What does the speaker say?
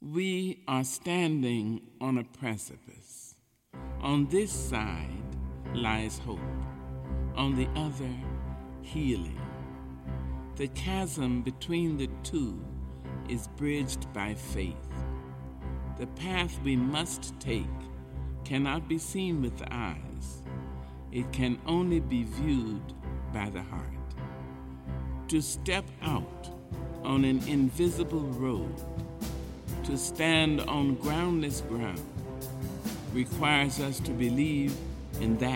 We are standing on a precipice. On this side lies hope, on the other, healing. The chasm between the two is bridged by faith. The path we must take cannot be seen with the eyes. It can only be viewed by the heart. To step out on an invisible road, to stand on groundless ground, requires us to believe in that